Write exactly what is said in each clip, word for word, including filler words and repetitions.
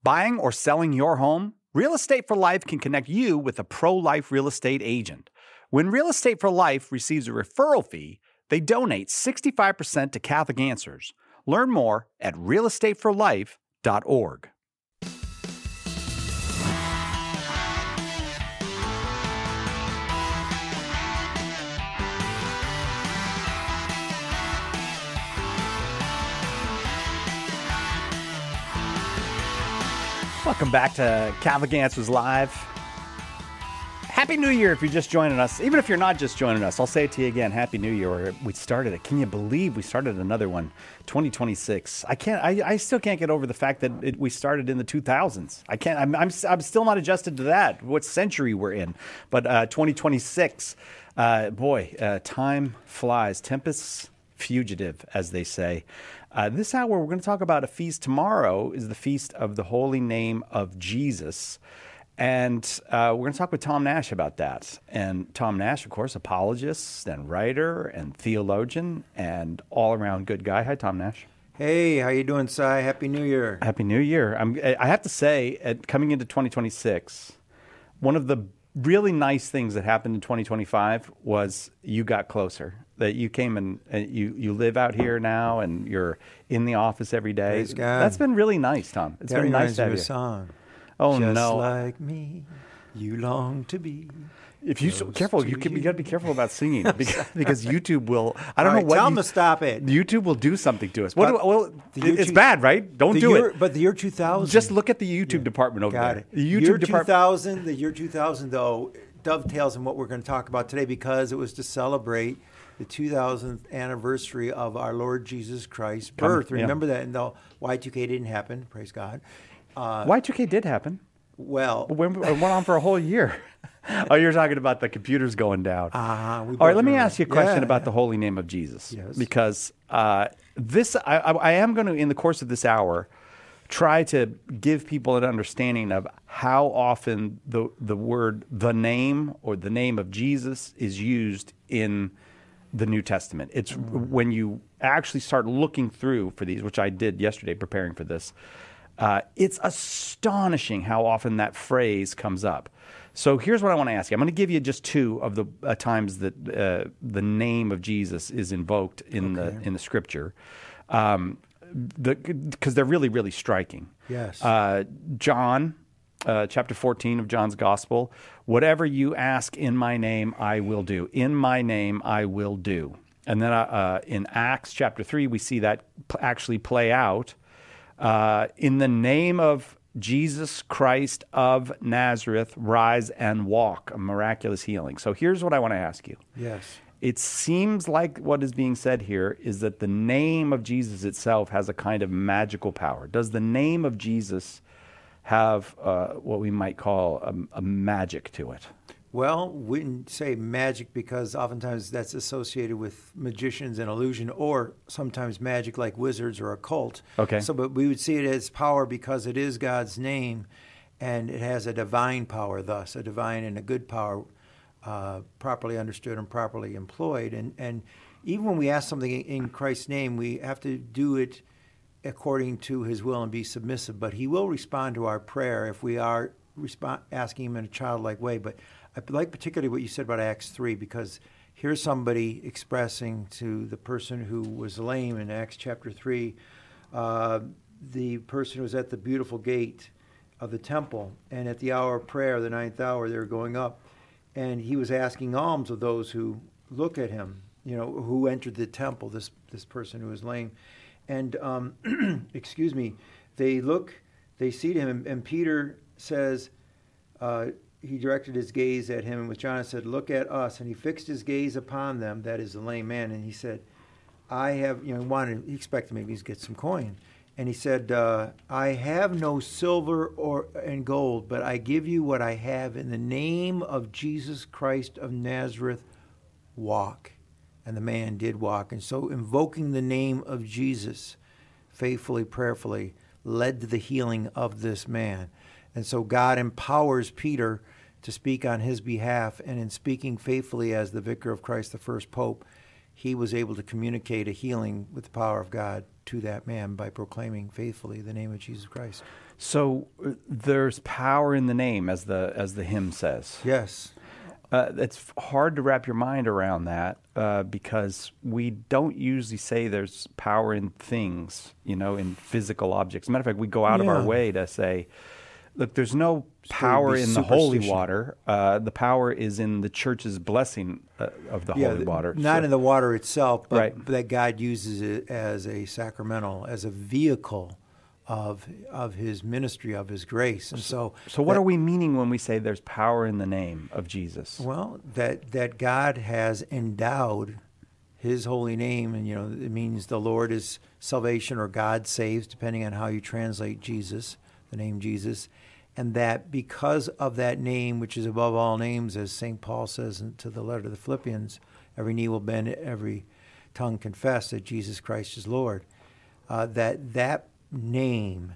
Buying or selling your home? Real Estate for Life can connect you with a pro-life real estate agent. When Real Estate for Life receives a referral fee, they donate sixty-five percent to Catholic Answers. Learn more at real estate for life dot org. Welcome back to Catholic Answers Live. Happy New Year if you're just joining us. Even if you're not just joining us, I'll say it to you again. Happy New Year. We started it. Can you believe we started another one? twenty twenty-six. I can't. I, I still can't get over the fact that it, we started in the two thousands. I can't. I'm, I'm. I'm still not adjusted to that. What century we're in? But uh, twenty twenty-six. Uh, boy, uh, time flies. Tempus fugitive, as they say. Uh, this hour, we're going to talk about a feast. Tomorrow is the feast of the Holy Name of Jesus. And uh, we're going to talk with Tom Nash about that. And Tom Nash, of course, apologist and writer and theologian and all-around good guy. Hi, Tom Nash. Hey, how you doing, Si? Happy New Year. Happy New Year. I'm, I have to say, at, coming into twenty twenty-six, one of the really nice things that happened in twenty twenty-five was you got closer. That you came and uh, you, you live out here now and you're in the office every day. Praise God. That's been really nice, Tom. It's that been nice reminds to me have of you. a song. Oh, Just no. like me, you long to be. If you so, Close careful, to you, can, you you. got to be careful about singing because, because YouTube will. I don't All know right, what tell you, them to stop it. YouTube will do something to us. What But do, well, the year it's two- bad, right? Don't The do year, it. But the year two thousand. Just look at the YouTube department over Got there. it. The YouTube year department. two thousand, the year two thousand, though, dovetails in what we're going to talk about today because it was to celebrate the two thousandth anniversary of our Lord Jesus Christ's birth. Come- yeah. Remember that, and though Y two K didn't happen, praise God. Uh, Y two K did happen. well, It went, it went on for a whole year. Oh, you're talking about the computers going down. uh, we All right, both let me remember. ask you a question Yeah, about yeah. the holy name of Jesus. Yes. Because uh, this, I, I, I am going to, in the course of this hour, try to give people an understanding of how often the the word the name or the name of Jesus is used in the New Testament. It's Mm. when you actually start looking through for these, which I did yesterday preparing for this, uh, it's astonishing how often that phrase comes up. So here's what I want to ask you. I'm going to give you just two of the uh, times that uh, the name of Jesus is invoked in Okay. the in the Scripture, um, because they're really really striking. Yes. Uh, John, uh, chapter fourteen of John's Gospel. Whatever you ask in my name, I will do. In my name, I will do. And then uh, in Acts chapter three, we see that p- actually play out. Uh, in the name of Jesus Christ of Nazareth, rise and walk, a miraculous healing. So here's what I want to ask you. Yes. It seems like what is being said here is that the name of Jesus itself has a kind of magical power. Does the name of Jesus have uh, what we might call a, a magic to it? Well, we wouldn't say magic because oftentimes that's associated with magicians and illusion, or sometimes magic like wizards or occult. Okay. So, but we would see it as power because it is God's name, and it has a divine power. Thus, a divine and a good power, uh, properly understood and properly employed. And and even when we ask something in Christ's name, we have to do it according to His will and be submissive. But He will respond to our prayer if we are respond, asking Him in a childlike way. But I like particularly what you said about Acts three, because here's somebody expressing to the person who was lame in Acts chapter three, uh, the person who was at the beautiful gate of the temple, and at the hour of prayer, the ninth hour, they were going up, and he was asking alms of those who look at him, you know, who entered the temple, this, this person who was lame. And, um, excuse me, they look, they see to him, and, and Peter says, uh, he directed his gaze at him and with John and said, look at us. And he fixed his gaze upon them, that is the lame man, and he said, I have, you know, he wanted, he expected maybe to get some coin. And he said, uh, I have no silver or and gold, but I give you what I have in the name of Jesus Christ of Nazareth, walk. And the man did walk. And so invoking the name of Jesus faithfully, prayerfully, led to the healing of this man. And so God empowers Peter to speak on his behalf, and in speaking faithfully as the vicar of Christ, the first pope, he was able to communicate a healing with the power of God to that man by proclaiming faithfully the name of Jesus Christ. So uh, there's power in the name, as the as the hymn says. Yes. Uh, it's hard to wrap your mind around that uh, because we don't usually say there's power in things, you know, in physical objects. As a matter of fact, we go out of our Yeah. way to say, look, there's no power be in the holy superstition. water. Uh, the power is in the church's blessing uh, of the Yeah, holy th- water. not So- in the water itself, but Right. that God uses it as a sacramental, as a vehicle of of His ministry, of His grace. And so, So what that- are we meaning when we say there's power in the name of Jesus? Well, that that God has endowed His holy name, and you know, it means the Lord is salvation, or God saves, depending on how you translate Jesus, the name Jesus, and that because of that name, which is above all names, as Saint Paul says into the letter to the Philippians, every knee will bend, every tongue confess that Jesus Christ is Lord. Uh, that that name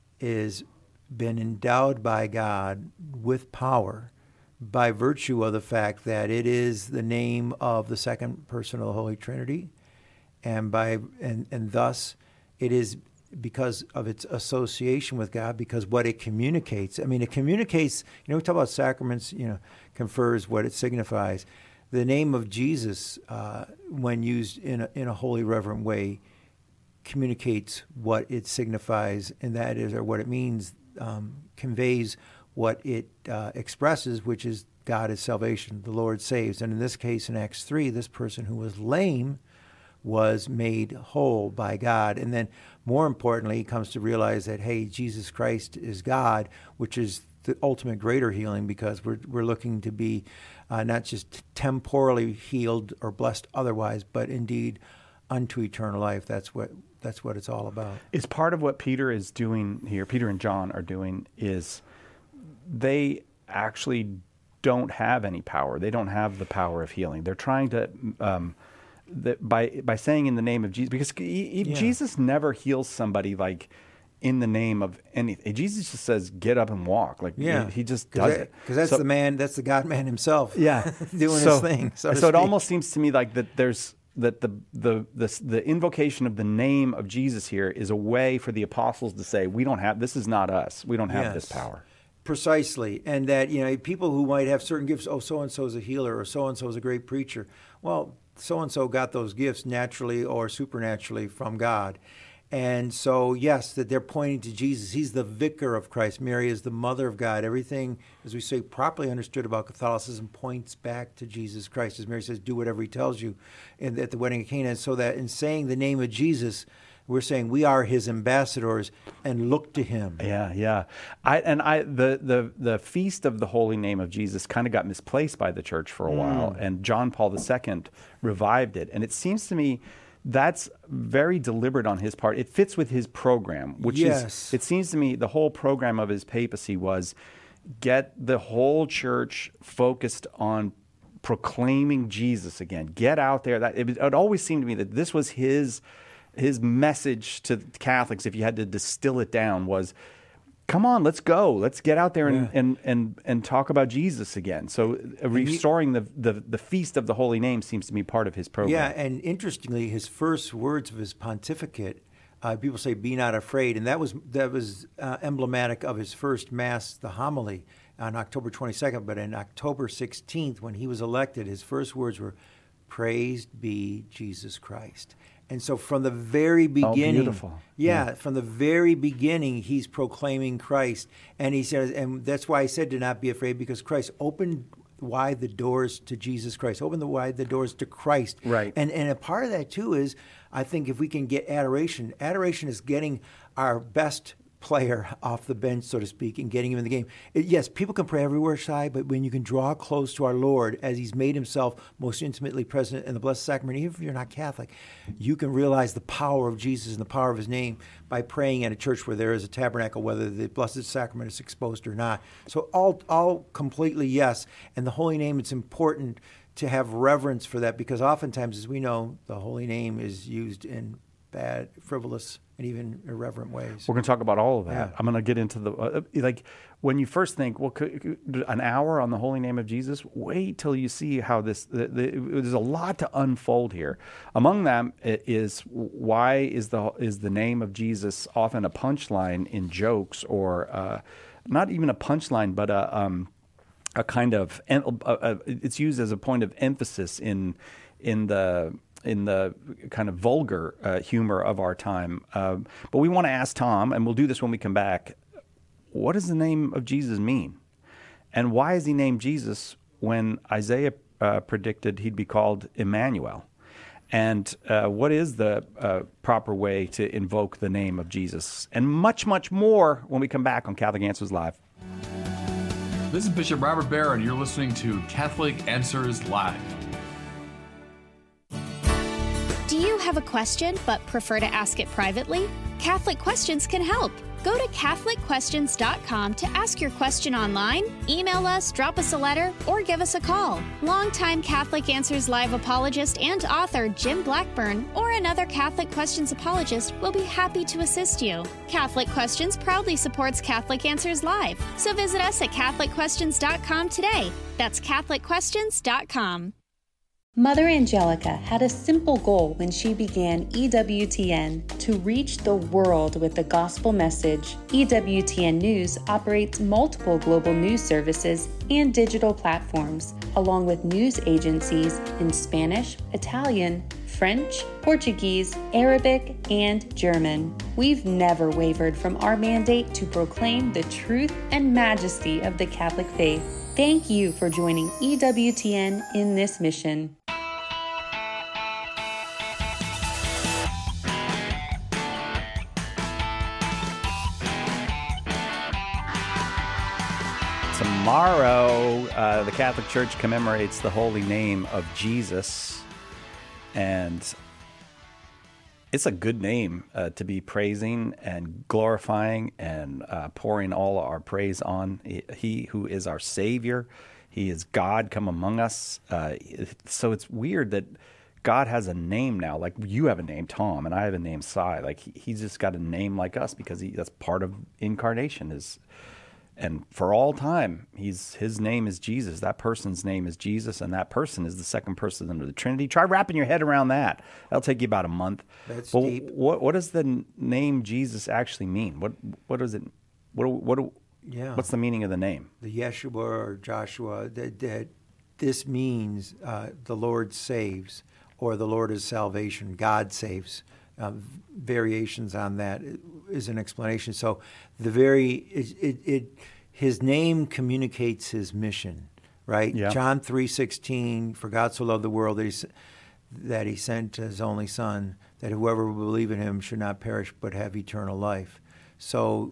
is been endowed by God with power by virtue of the fact that it is the name of the second person of the Holy Trinity, and by and, and thus it is because of its association with God, because what it communicates. I mean, it communicates, you know, we talk about sacraments, you know, confers what it signifies. The name of Jesus, uh, when used in a, in a holy, reverent way, communicates what it signifies, and that is, or what it means, um, conveys what it uh, expresses, which is God is salvation, the Lord saves. And in this case, in Acts three, this person who was lame was made whole by God. And then, more importantly, he comes to realize that, hey, Jesus Christ is God, which is the ultimate greater healing, because we're we're looking to be uh, not just temporally healed or blessed otherwise, but indeed unto eternal life. That's what that's what it's all about. Is part of what Peter is doing here, Peter and John are doing, is they actually don't have any power. They don't have the power of healing. They're trying to, um, the, by by saying in the name of Jesus, because he, he- Yeah. Jesus never heals somebody like in the name of anything. Jesus just says, get up and walk. Like Yeah, he, he just does it. Because that's So- the man, that's the God man himself. yeah, doing so, his thing. So, to so it speak. almost seems to me like that there's that the, the the the invocation of the name of Jesus here is a way for the apostles to say, we don't have, this is not us. We don't have this Yes. power. Precisely. And that, you know, people who might have certain gifts, oh, so-and-so is a healer, or so-and-so is a great preacher. Well, so-and-so got those gifts naturally or supernaturally from God. And so, yes, that they're pointing to Jesus. He's the vicar of Christ. Mary is the mother of God. Everything, as we say, properly understood about Catholicism points back to Jesus Christ. As Mary says, do whatever he tells you in, at the wedding of Cana. So that in saying the name of Jesus, we're saying we are his ambassadors and look to him. Yeah, yeah. I and I the the the feast of the holy name of Jesus kind of got misplaced by the church for a while, and John Paul the Second revived it. And it seems to me that's very deliberate on his part. It fits with his program, which Yes. is, it seems to me, the whole program of his papacy was get the whole church focused on proclaiming Jesus again. Get out there. That it, it always seemed to me that this was his his message to Catholics, if you had to distill it down, was, come on, let's go. Let's get out there and, Yeah. and, and, and talk about Jesus again. So uh, restoring the, the, the feast of the holy name seems to be part of his program. Yeah, and interestingly, his first words of his pontificate, uh, people say, "Be not afraid," and that was that was uh, emblematic of his first mass, the homily, on October twenty-second. But in October sixteenth, when he was elected, his first words were, "Praised be Jesus Christ." And so, from the very beginning, beautiful. yeah, from the very beginning, he's proclaiming Christ, and he says, and that's why I said, "Do not be afraid," because Christ opened wide the doors to Jesus Christ, opened the wide the doors to Christ, Right. And and a part of that too is, I think, if we can get adoration. Adoration is getting our best player off the bench, so to speak, and getting him in the game. It, yes, people can pray everywhere, Shai, but when you can draw close to our Lord as he's made himself most intimately present in the Blessed Sacrament, even if you're not Catholic, you can realize the power of Jesus and the power of his name by praying at a church where there is a tabernacle, whether the Blessed Sacrament is exposed or not. So all, all completely yes. And the holy name, it's important to have reverence for that, because oftentimes, as we know, the holy name is used in bad, frivolous, and even irreverent ways. We're going to talk about all of that. Yeah. I'm going to get into the, uh, like, when you first think, well, could, could, an hour on the holy name of Jesus, wait till you see how this, the, the, there's a lot to unfold here. Among them is, why is the, is the name of Jesus often a punchline in jokes, or uh, not even a punchline, but a, um, a kind of, a, a, it's used as a point of emphasis in, in the, in the kind of vulgar uh, humor of our time. Uh, but we want to ask Tom, and we'll do this when we come back, what does the name of Jesus mean? And why is he named Jesus when Isaiah uh, predicted he'd be called Emmanuel? And uh, what is the uh, proper way to invoke the name of Jesus? And much, much more when we come back on Catholic Answers Live. This is Bishop Robert Baer, and you're listening to Catholic Answers Live. Do you have a question but prefer to ask it privately? Catholic Questions can help. Go to Catholic Questions dot com to ask your question online, email us, drop us a letter, or give us a call. Longtime Catholic Answers Live apologist and author Jim Blackburn or another Catholic Questions apologist will be happy to assist you. Catholic Questions proudly supports Catholic Answers Live, so visit us at Catholic Questions dot com today. That's Catholic Questions dot com. Mother Angelica had a simple goal when she began E W T N: to reach the world with the gospel message. E W T N News operates multiple global news services and digital platforms, along with news agencies in Spanish, Italian, French, Portuguese, Arabic, and German. We've never wavered from our mandate to proclaim the truth and majesty of the Catholic faith. Thank you for joining E W T N in this mission. Tomorrow, uh, the Catholic Church commemorates the holy name of Jesus, and it's a good name uh, to be praising and glorifying and uh, pouring all our praise on. He who is our Savior, He is God come among us. Uh, so it's weird that God has a name now. Like you have a name, Tom, and I have a name, Cy. Like he, he's just got a name like us because he, that's part of incarnation. Is And for all time, he's his name is Jesus. That person's name is Jesus, and that person is the second person of the Trinity. Try wrapping your head around that. That'll take you about a month. That's but deep. What what does the n- name Jesus actually mean? What what does it? What what Yeah. What's the meaning of the name? The Yeshua or Joshua, that, that this means uh, the Lord saves, or the Lord is salvation. God saves. Uh, variations on that is an explanation. So the very it, it, it his name communicates his mission, right? Yeah. John three sixteen, for God so loved the world that he, s- that he sent his only Son, that whoever will believe in him should not perish but have eternal life. So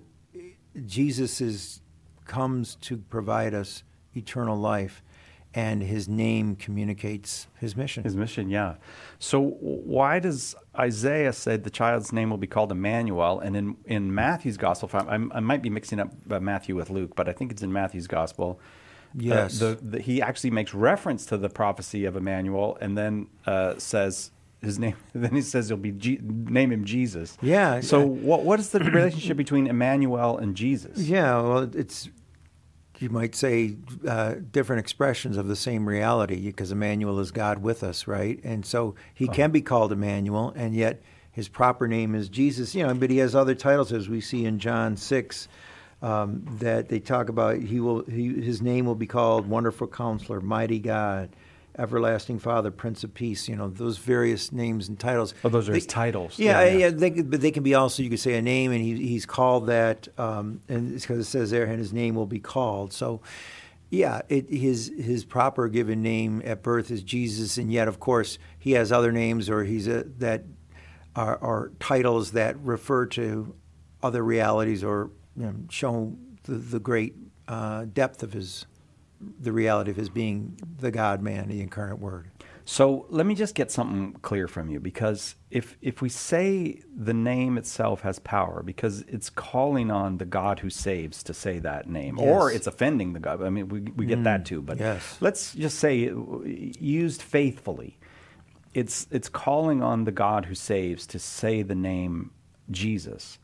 Jesus is comes to provide us eternal life, and his name communicates his mission. His mission, yeah. So why does Isaiah say the child's name will be called Emmanuel? And in, in Matthew's gospel, I, I might be mixing up uh, Matthew with Luke, but I think it's in Matthew's gospel. Yes. Uh, the, the, he actually makes reference to the prophecy of Emmanuel, and then uh, says his name. Then he says he'll be G- name him Jesus. Yeah. So uh, what what is the relationship between Emmanuel and Jesus? Yeah, well, it's, you might say, uh, different expressions of the same reality, because Emmanuel is God with us, right? And so he can be called Emmanuel, and yet his proper name is Jesus. You know, but he has other titles, as we see in John six, um, that they talk about. He will, he, his name will be called Wonderful Counselor, Mighty God, Everlasting Father, Prince of Peace. You know, those various names and titles. Oh, those are They- his titles. Yeah, yeah, they, could- but they can be also, you could say a name, and he, he's called that, um, and it's because it says there, and his name will be called. So, yeah, it, his his proper given name at birth is Jesus, and yet, of course, he has other names, or he's a, that are, are titles that refer to other realities, or you know, show the, the great uh, depth of his, the reality of his being the God-man, the incarnate Word. So let me just get something clear from you, because if if we say the name itself has power, because it's calling on the God who saves to say that name, or Yes. it's offending the God. I mean, we we get that too. But yes. let's just say, used faithfully, it's it's calling on the God who saves to say the name Jesus.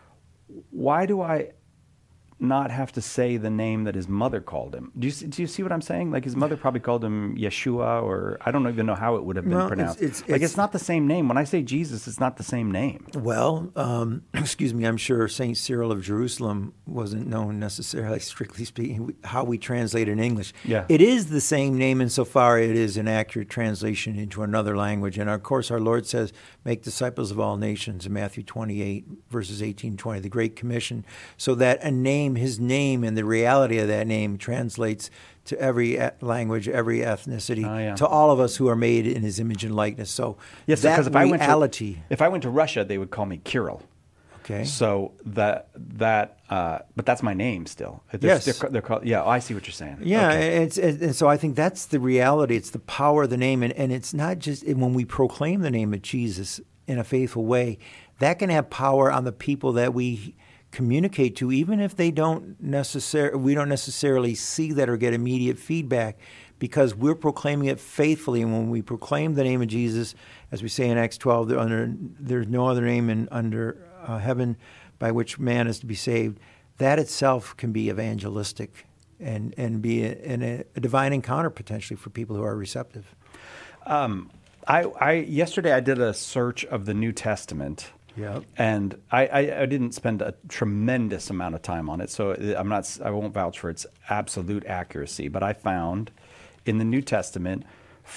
Why do I not have to say the name that his mother called him? Do you see, do you see what I'm saying? Like his mother probably called him Yeshua, or I don't even know how it would have been Well, pronounced. it's- it's- like it's- it's not the same name. When I say Jesus, it's not the same name. Well, um, excuse me, I'm sure Saint Cyril of Jerusalem wasn't known necessarily, strictly speaking, how we translate in English. Yeah. It is the same name insofar it is an accurate translation into another language. And of course, our Lord says, make disciples of all nations in Matthew twenty-eight, verses eighteen and twenty, the Great Commission, so that a name, his name, and the reality of that name translates to every e- language, every ethnicity, Oh, yeah. to all of us who are made in his image and likeness. So Yes, that because if I went reality, to if I went to Russia, they would call me Kirill. okay, So that that uh, but that's my name still. They're, Yes. they're, they're called. Yeah, I see what you're saying. yeah, Okay. and, it's, and and so I think that's the reality. It's the power of the name, and, and it's not just when we proclaim the name of Jesus in a faithful way, that can have power on the people that we communicate to, even if they don't necessarily, we don't necessarily see that or get immediate feedback, because we're proclaiming it faithfully. And when we proclaim the name of Jesus, as we say in Acts twelve, there under, there's no other name in, under uh, heaven by which man is to be saved, that itself can be evangelistic and, and be a, and a, a divine encounter potentially for people who are receptive. Um, I, I yesterday I did a search of the New Testament. Yep. And I, I, I didn't spend a tremendous amount of time on it, so I'm not. I won't vouch for its absolute accuracy. But I found in the New Testament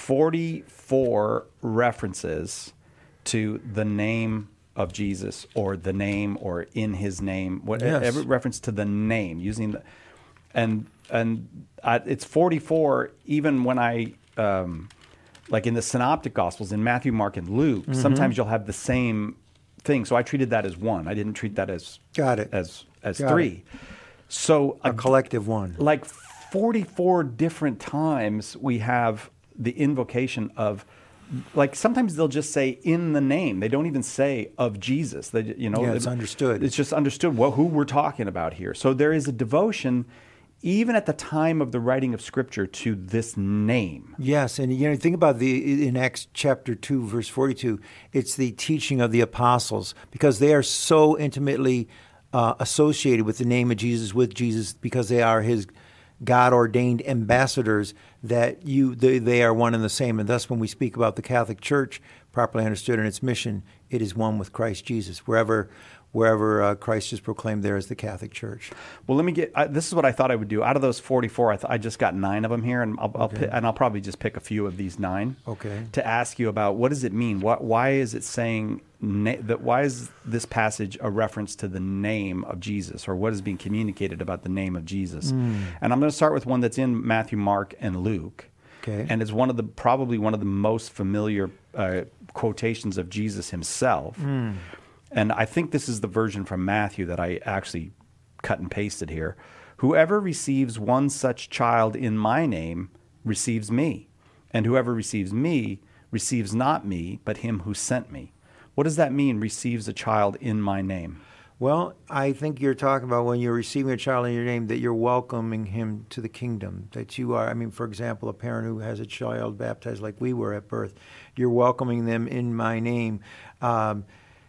forty-four references to the name of Jesus, or the name, or in His name. What Yes. every reference to the name using the, and and I, it's forty-four. Even when I. Um, like in the Synoptic Gospels, in Matthew, Mark, and Luke, Mm-hmm. sometimes you'll have the same thing. So I treated that as one. I didn't treat that as Got it. as as Got three. So A collective one. like forty-four different times we have the invocation of, like sometimes they'll just say in the name. They don't even say of Jesus. They, you know, Yeah, it's understood. It's just understood what, who we're talking about here. So there is a devotion, even at the time of the writing of Scripture, to this name. Yes, and you know, think about the in Acts chapter two, verse forty-two. It's the teaching of the apostles, because they are so intimately uh, associated with the name of Jesus, with Jesus, because they are His God-ordained ambassadors. That you, they, they are one and the same. And thus, when we speak about the Catholic Church, properly understood in its mission, it is one with Christ Jesus. Wherever, wherever uh, Christ is proclaimed, there is the Catholic Church. Well, let me get. Uh, this is what I thought I would do. Out of those forty-four, I, th- I just got nine of them here, and I'll, I'll pi- and I'll probably just pick a few of these nine. Okay. To ask you about what does it mean? What? Why is it saying na- that? Why is this passage a reference to the name of Jesus, or what is being communicated about the name of Jesus? Mm. And I'm going to start with one that's in Matthew, Mark, and Luke. Okay. And it's one of the probably one of the most familiar uh, quotations of Jesus himself. Mm. And I think this is the version from Matthew that I actually cut and pasted here. Whoever receives one such child in my name receives me. And whoever receives me receives not me, but him who sent me. What does that mean, receives a child in my name? Well, I think you're talking about when you're receiving a child in your name, that you're welcoming him to the kingdom, that you are, I mean, for example, a parent who has a child baptized like we were at birth, you're welcoming them in my name. Um,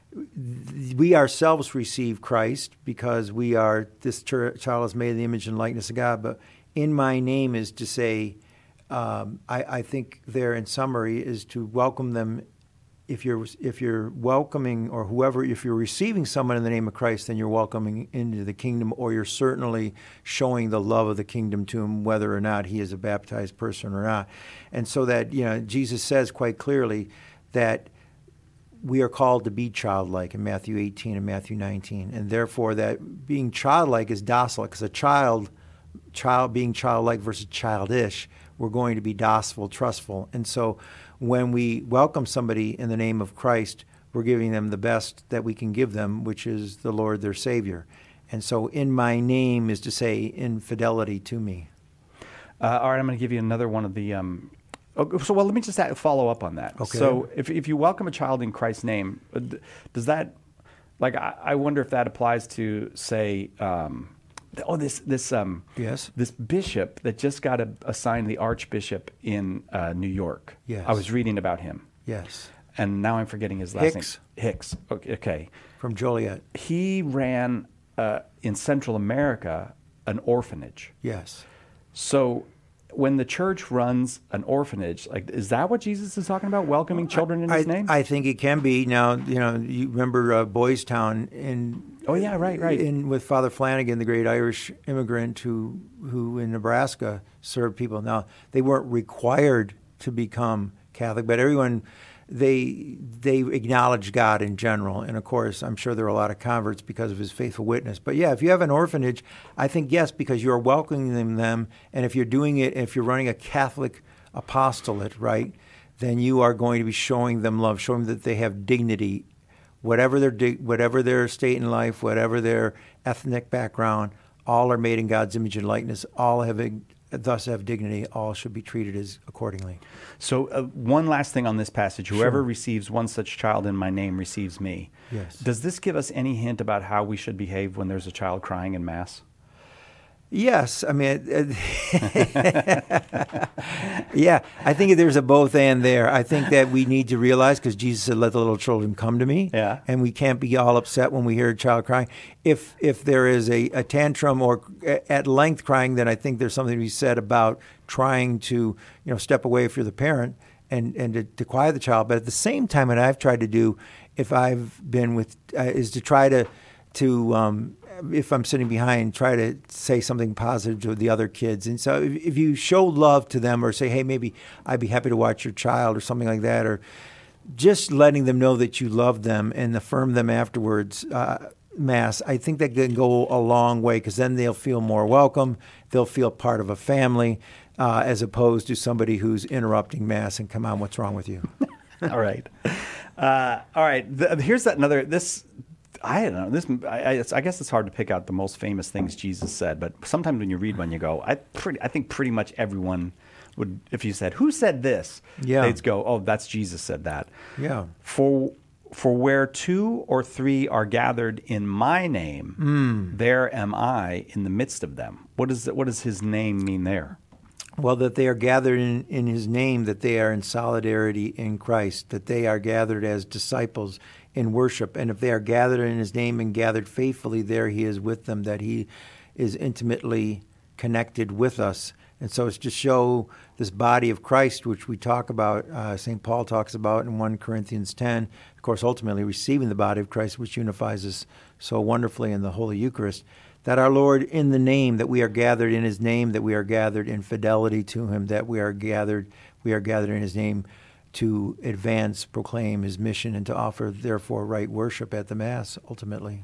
we ourselves receive Christ because we are, this ch- child is made in the image and likeness of God, but in my name is to say, um, I, I think there in summary is to welcome them. If you're if you're welcoming, or whoever, if you're receiving someone in the name of Christ, then you're welcoming into the kingdom, or you're certainly showing the love of the kingdom to him, whether or not he is a baptized person or not. And so that, you know, Jesus says quite clearly that we are called to be childlike in Matthew eighteen and Matthew nineteen, and therefore that being childlike is docile, because a child, child being childlike versus childish, we're going to be docile, trustful, and so when we welcome somebody in the name of Christ, we're giving them the best that we can give them, which is the Lord, their Savior. And so in my name is to say in fidelity to me. Uh, all right, I'm going to give you another one of the... Um, oh, so, well, let me just add, follow up on that. Okay. So if, if you welcome a child in Christ's name, uh, d- does that... Like, I, I wonder if that applies to, say... Um, Oh, this this um Yes. this bishop that just got a, assigned the archbishop in uh, New York. Yes. I was reading about him. Yes. And now I'm forgetting his last Hicks. name. Hicks. Okay. okay. From Joliet. He ran uh, in Central America an orphanage. Yes. So when the church runs an orphanage, like, is that what Jesus is talking about? Welcoming children in I, his name? I think it can be. Now, you know, you remember uh, Boys Town in Oh, yeah, right, right. In with Father Flanagan, the great Irish immigrant who who in Nebraska served people. Now, they weren't required to become Catholic, but everyone they they acknowledged God in general. And of course, I'm sure there are a lot of converts because of his faithful witness. But yeah, if you have an orphanage, I think yes, because you're welcoming them, and if you're doing it, if you're running a Catholic apostolate, right, then you are going to be showing them love, showing them that they have dignity. Whatever their dig- whatever their state in life, whatever their ethnic background, all are made in God's image and likeness. All have a, thus have dignity. All should be treated as accordingly. So uh, one last thing on this passage. Whoever Sure. receives one such child in my name receives me. Yes. Does this give us any hint about how we should behave when there's a child crying in Mass? Yes, I mean, uh, yeah, I think there's a both and there. I think that we need to realize, because Jesus said, "Let the little children come to me," Yeah. and we can't be all upset when we hear a child crying. If if there is a, a tantrum or at length crying, then I think there's something to be said about trying to, you know, step away if you're the parent and and to, to quiet the child. But at the same time, what I've tried to do, if I've been with, uh, is to try to to um, if I'm sitting behind, try to say something positive to the other kids. And so if, if you show love to them or say, hey, maybe I'd be happy to watch your child or something like that, or just letting them know that you love them and affirm them afterwards, uh, Mass, I think that can go a long way, because then they'll feel more welcome. They'll feel part of a family, uh, as opposed to somebody who's interrupting Mass and, come on, what's wrong with you? All right. Uh, all right. The, here's that another, this, I don't know. This, I, I, I guess it's hard to pick out the most famous things Jesus said, but sometimes when you read one, you go, I pretty, I think pretty much everyone would, if you said, who said this? Yeah. They'd go, oh, that's Jesus said that. Yeah. For, for where two or three are gathered in my name, Mm. there am I in the midst of them. What is, what does his name mean there? Well, that they are gathered in, in his name, that they are in solidarity in Christ, that they are gathered as disciples in worship. And if they are gathered in his name and gathered faithfully, there he is with them, that he is intimately connected with us. And so it's to show this body of Christ, which we talk about, uh, Saint Paul talks about in First Corinthians ten, of course, ultimately receiving the body of Christ, which unifies us so wonderfully in the Holy Eucharist, that our Lord, in the name, that we are gathered in his name, that we are gathered in fidelity to him, that we are gathered, we are gathered in his name to advance, proclaim his mission, and to offer, therefore, right worship at the Mass, ultimately.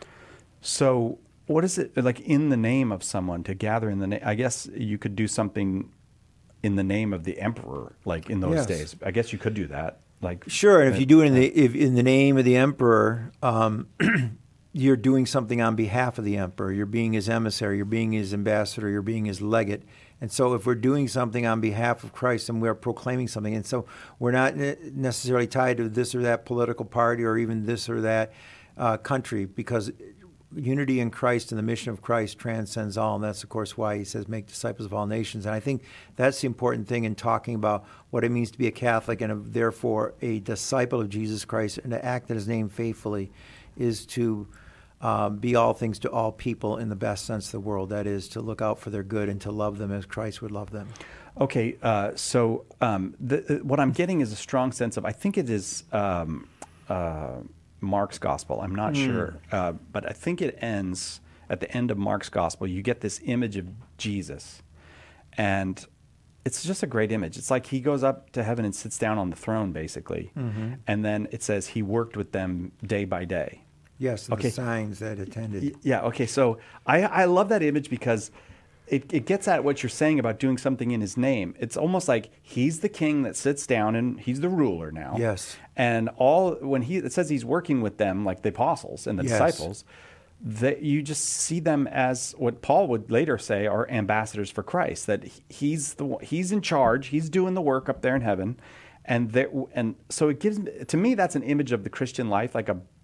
So what is it like in the name of someone, to gather in the name? I guess you could do something in the name of the emperor, like in those Yes. days. I guess you could do that. Like Sure, and if you do it in the if in the name of the emperor, um, you're doing something on behalf of the emperor. You're being his emissary. You're being his ambassador. You're being his legate. And so if we're doing something on behalf of Christ and we're proclaiming something, and so we're not ne- necessarily tied to this or that political party or even this or that uh, country, because unity in Christ and the mission of Christ transcends all. And that's, of course, why he says, make disciples of all nations. And I think that's the important thing in talking about what it means to be a Catholic and a, therefore a disciple of Jesus Christ and to act in his name faithfully, is to um, be all things to all people in the best sense of the word. That is, to look out for their good and to love them as Christ would love them. Okay, uh, so um, the, what I'm getting is a strong sense of, I think it is um, uh, Mark's gospel. I'm not mm. sure, uh, but I think it ends at the end of Mark's gospel. You get this image of Jesus, and it's just a great image. It's like he goes up to heaven and sits down on the throne, basically, mm-hmm. and then it says he worked with them day by day. Yes, and okay. the signs that attended. Yeah, okay, so I, I love that image because it, it gets at what you're saying about doing something in his name. It's almost like he's the king that sits down and he's the ruler now. Yes. And all when he it says he's working with them, like the apostles and the yes. disciples, that you just see them as what Paul would later say are ambassadors for Christ, that he's the he's in charge, he's doing the work up there in heaven. And there, and so it gives to me that's an image of the Christian life, like a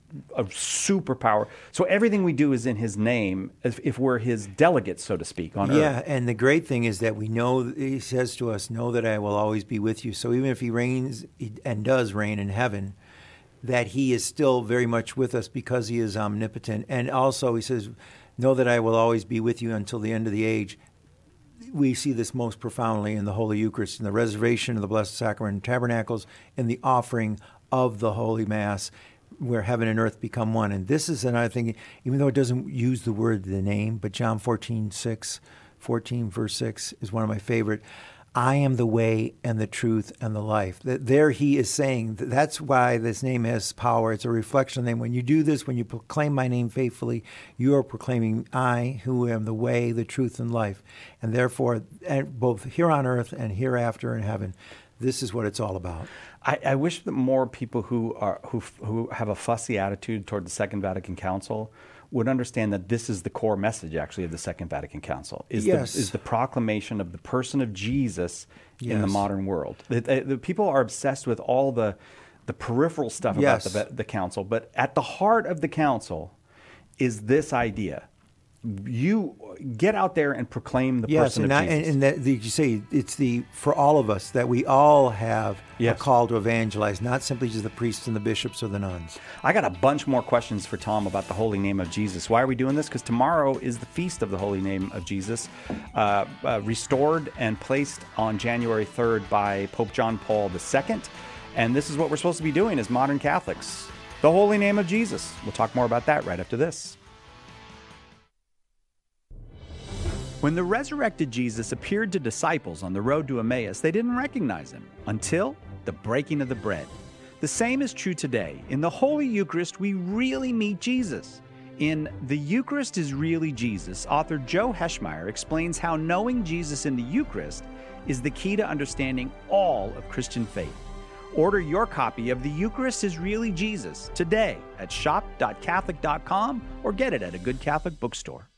a superpower. So everything we do is in his name, if, if we're his delegates, so to speak, on yeah, earth. and the great thing is that we know, he says to us, know that I will always be with you. So even if he reigns and does reign in heaven, that he is still very much with us because he is omnipotent. And also he says, know that I will always be with you until the end of the age. We see this most profoundly in the Holy Eucharist, in the reservation of the Blessed Sacrament and Tabernacles, in the offering of the Holy Mass, where heaven and earth become one. And this is another thing, even though it doesn't use the word, the name, but John fourteen, six, fourteen, verse six is one of my favorite. I am the way and the truth and the life. There he is saying, that's why this name has power. It's a reflection of the name. When you do this, when you proclaim my name faithfully, you are proclaiming I, who am the way, the truth, and life. And therefore, both here on earth and hereafter in heaven, this is what it's all about. I, I wish that more people who are who who have a fussy attitude toward the Second Vatican Council would understand that this is the core message, actually, of the Second Vatican Council, is, yes. the, is the proclamation of the person of Jesus yes. in the modern world. The, the, the people are obsessed with all the, the peripheral stuff yes. about the, the council, but at the heart of the council is this idea. You get out there and proclaim the yes, person and of I, Jesus. and, and that, you say it's the for all of us that we all have yes. a call to evangelize, not simply just the priests and the bishops or the nuns. I got a bunch more questions for Tom about the Holy Name of Jesus. Why are we doing this? Because tomorrow is the feast of the Holy Name of Jesus, uh, uh, restored and placed on January third by Pope John Paul the Second. And this is what we're supposed to be doing as modern Catholics. The Holy Name of Jesus. We'll talk more about that right after this. When the resurrected Jesus appeared to disciples on the road to Emmaus, they didn't recognize him until the breaking of the bread. The same is true today. In the Holy Eucharist, we really meet Jesus. In The Eucharist is Really Jesus, author Joe Heschmeyer explains how knowing Jesus in the Eucharist is the key to understanding all of Christian faith. Order your copy of The Eucharist is Really Jesus today at shop dot catholic dot com or get it at a good Catholic bookstore.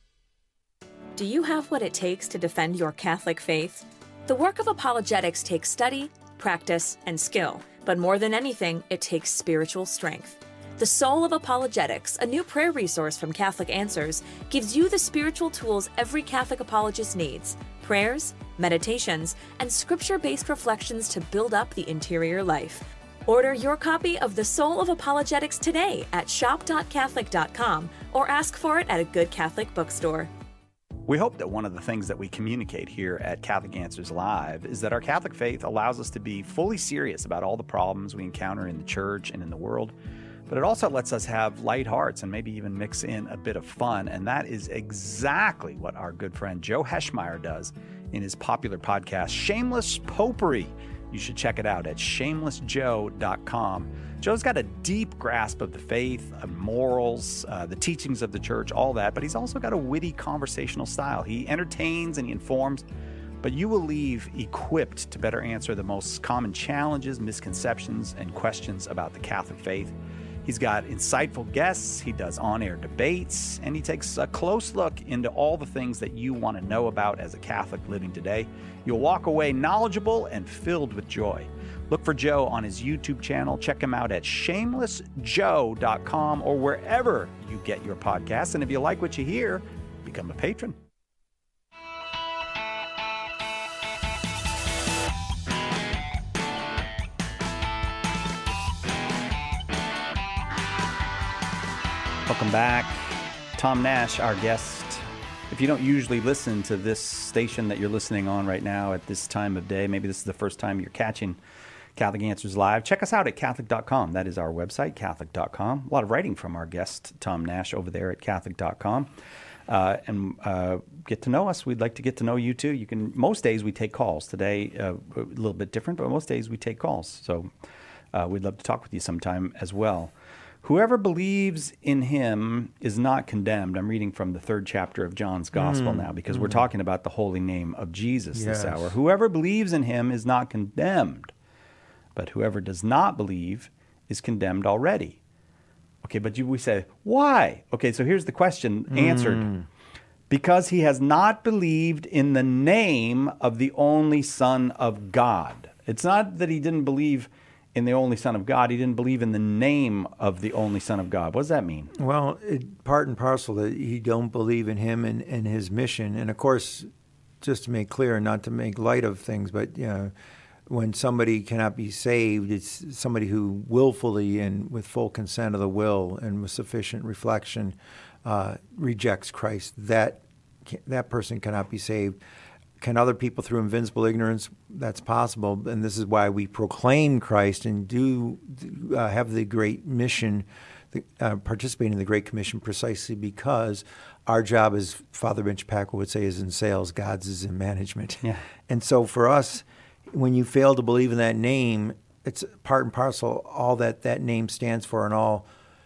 Do you have what it takes to defend your Catholic faith? The work of apologetics takes study, practice, and skill, but more than anything, it takes spiritual strength. The Soul of Apologetics, a new prayer resource from Catholic Answers, gives you the spiritual tools every Catholic apologist needs: prayers, meditations, and scripture-based reflections to build up the interior life. Order your copy of The Soul of Apologetics today at shop dot catholic dot com or ask for it at a good Catholic bookstore. We hope that one of the things that we communicate here at Catholic Answers Live is that our Catholic faith allows us to be fully serious about all the problems we encounter in the church and in the world, but it also lets us have light hearts and maybe even mix in a bit of fun, and that is exactly what our good friend Joe Heschmeyer does in his popular podcast, Shameless Popery. You should check it out at shameless joe dot com. Joe's got a deep grasp of the faith, of morals, uh, the teachings of the church, all that, but he's also got a witty conversational style. He entertains and he informs, but you will leave equipped to better answer the most common challenges, misconceptions, and questions about the Catholic faith. He's got insightful guests, he does on-air debates, and he takes a close look into all the things that you want to know about as a Catholic living today. You'll walk away knowledgeable and filled with joy. Look for Joe on his YouTube channel. Check him out at shameless joe dot com or wherever you get your podcasts. And if you like what you hear, become a patron. Welcome back. Tom Nash, our guest. If you don't usually listen to this station that you're listening on right now at this time of day, maybe this is the first time you're catching Catholic Answers Live, check us out at catholic dot com. That is our website, catholic dot com. A lot of writing from our guest, Tom Nash, over there at catholic dot com. Uh, and uh, get to know us. We'd like to get to know you, too. You can. Most days we take calls. Today, uh, a little bit different, but most days we take calls. So uh, we'd love to talk with you sometime as well. Whoever believes in him is not condemned. I'm reading from the third chapter of John's Gospel mm, now because mm. we're talking about the holy name of Jesus yes. this hour. Whoever believes in him is not condemned, but whoever does not believe is condemned already. Okay, but you, we say, why? Okay, so here's the question answered. Mm. Because he has not believed in the name of the only Son of God. It's not that he didn't believe in the only Son of God. He didn't believe in the name of the only Son of God. What does that mean? Well, it, part and parcel that he don't believe in him and, and his mission. And of course, just to make clear, not to make light of things, but you know, when somebody cannot be saved, it's somebody who willfully and with full consent of the will and with sufficient reflection uh, rejects Christ. That that person cannot be saved. Can other people through invincible ignorance? That's possible, and this is why we proclaim Christ and do uh, have the great mission, uh, participate in the Great Commission, precisely because our job, as Father Mitch Pacwa would say, is in sales. God's is in management. Yeah. And so for us, when you fail to believe in that name, it's part and parcel all that that name stands for and all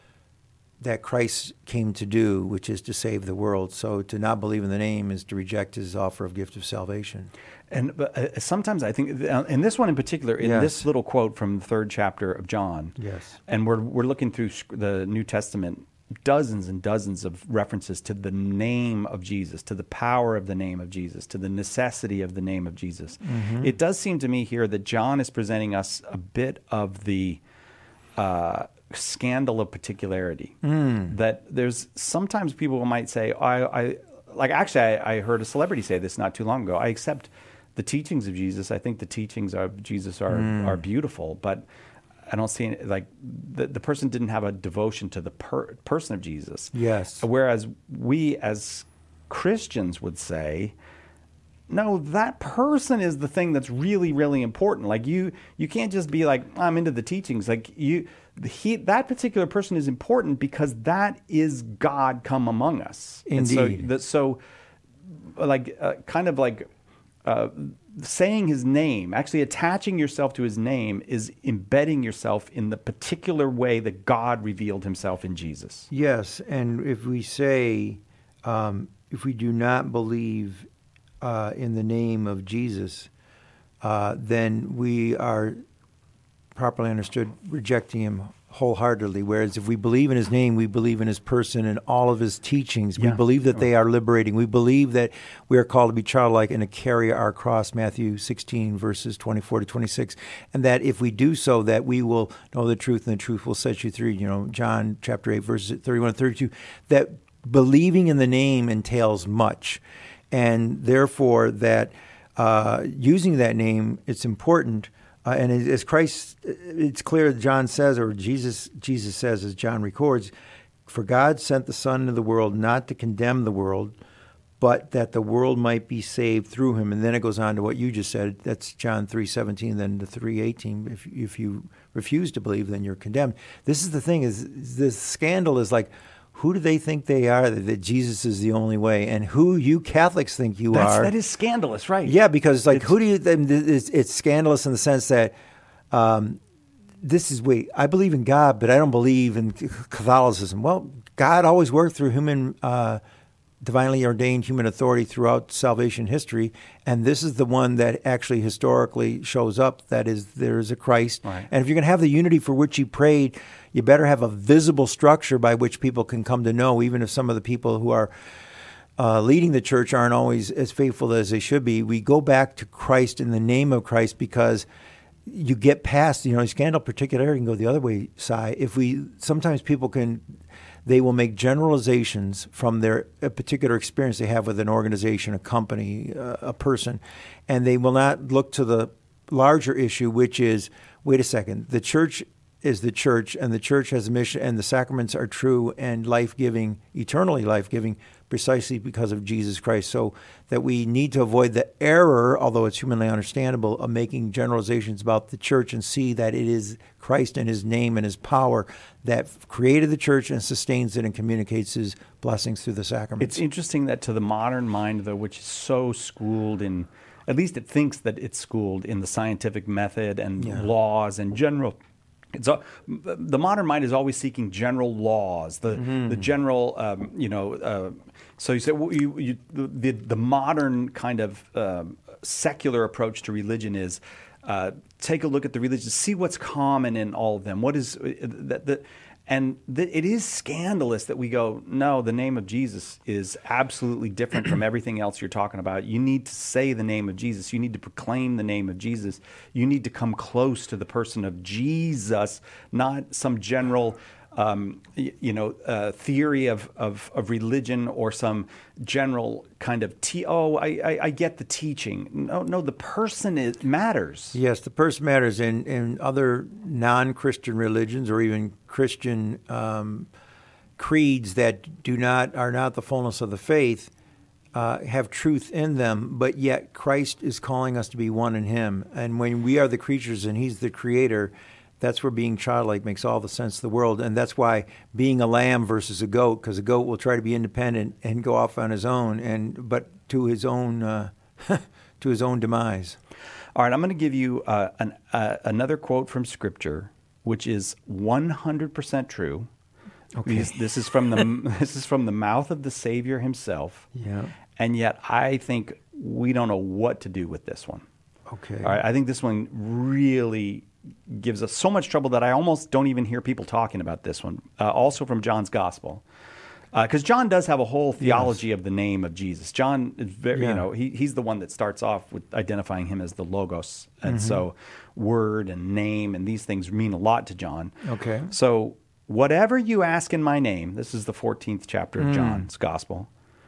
that Christ came to do, which is to save the world. So to not believe in the name is to reject his offer of gift of salvation. And uh, sometimes I think, uh, in this one in particular, in Yes. this little quote from the third chapter of John, Yes. and we're we're looking through sc- the New Testament, dozens and dozens of references to the name of Jesus, to the power of the name of Jesus, to the necessity of the name of Jesus. Mm-hmm. It does seem to me here that John is presenting us a bit of the uh, scandal of particularity. Mm. That there's sometimes people might say, I, I like actually I, I heard a celebrity say this not too long ago. I accept the teachings of Jesus. I think the teachings of Jesus are Mm. are beautiful, but I don't see any, like the, the person didn't have a devotion to the per, person of Jesus. Yes. Whereas we as Christians would say, no, that person is the thing that's really, really important. Like you, you can't just be like, I'm into the teachings. Like you, he, that particular person is important because that is God come among us. Indeed. And so, the, so like, uh, kind of like uh, saying his name, actually attaching yourself to his name is embedding yourself in the particular way that God revealed himself in Jesus. Yes, and if we say, um, if we do not believe uh, in the name of Jesus, uh, then we are, properly understood, rejecting him wholeheartedly. Whereas if we believe in his name, we believe in his person and all of his teachings. Yeah. We believe that they are liberating. We believe that we are called to be childlike and to carry our cross, Matthew sixteen, verses twenty-four to twenty-six. And that if we do so, that we will know the truth and the truth will set you free. You know, John chapter eight, verses thirty-one and thirty-two, that believing in the name entails much. And therefore that uh, using that name, it's important. Uh, and as Christ, it's clear that John says, or Jesus Jesus says, as John records, for God sent the Son into the world not to condemn the world, but that the world might be saved through him. And then it goes on to what you just said. That's John three seventeen, then to three eighteen. If if you refuse to believe, then you're condemned. This is the thing, is this scandal is like, who do they think they are, that, that Jesus is the only way? And who you Catholics think you That's, are. that is scandalous, right? Yeah, because like, It's- who do you? It's, it's scandalous in the sense that um, this is wait. I believe in God, but I don't believe in Catholicism. Well, God always worked through human, uh, divinely ordained human authority throughout salvation history, and this is the one that actually historically shows up. That is, there is a Christ, Right. and if you're going to have the unity for which he prayed, you better have a visible structure by which people can come to know, even if some of the people who are uh, leading the church aren't always as faithful as they should be. We go back to Christ in the name of Christ because you get past, you know, scandal particularity can go the other way side. If we, sometimes people can, they will make generalizations from their a particular experience they have with an organization, a company, uh, a person, and they will not look to the larger issue, which is, wait a second, the church is the church, and the church has a mission, and the sacraments are true and life-giving, eternally life-giving, precisely because of Jesus Christ. So that we need to avoid the error, although it's humanly understandable, of making generalizations about the church and see that it is Christ and his name and his power that created the church and sustains it and communicates his blessings through the sacraments. It's interesting that to the modern mind, though, which is so schooled in, at least it thinks that it's schooled in the scientific method and Yeah. laws and general. It's a, the modern mind is always seeking general laws, the Mm-hmm. the general, um, you know. Uh, so you say well, you, you, the the modern kind of um, secular approach to religion is uh, take a look at the religions, see what's common in all of them. What is that? The, And th- it is scandalous that we go, no, the name of Jesus is absolutely different from everything else you're talking about. You need to say the name of Jesus. You need to proclaim the name of Jesus. You need to come close to the person of Jesus, not some general Um, you, you know, uh, theory of, of, of religion or some general kind of, te- oh, I, I, I get the teaching. No, no, the person is, matters. Yes, the person matters. In, in other non-Christian religions or even Christian um, creeds that do not are not the fullness of the faith, uh, have truth in them, but yet Christ is calling us to be one in Him. And when we are the creatures and He's the creator, that's where being childlike makes all the sense of the world. And that's why being a lamb versus a goat, because a goat will try to be independent and go off on his own, and but to his own uh, to his own demise. All right, I'm going to give you uh, an, uh, another quote from Scripture, which is one hundred percent true. Okay. This, this is from the this is from the mouth of the Savior Himself. Yeah. And yet, I think we don't know what to do with this one. Okay. All right, I think this one really gives us so much trouble that I almost don't even hear people talking about this one. Uh, also from John's Gospel. Because uh, John does have a whole theology yes. of the name of Jesus. John is very, yeah. you know, he, he's the one that starts off with identifying him as the Logos. And mm-hmm. so word and name and these things mean a lot to John. Okay. So whatever you ask in my name, this is the fourteenth chapter of mm. John's Gospel,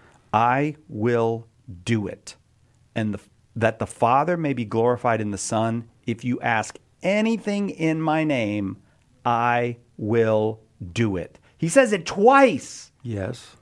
I will do it. And the, that the Father may be glorified in the Son. If you ask anything in my name, I will do it. He says it twice. Yes.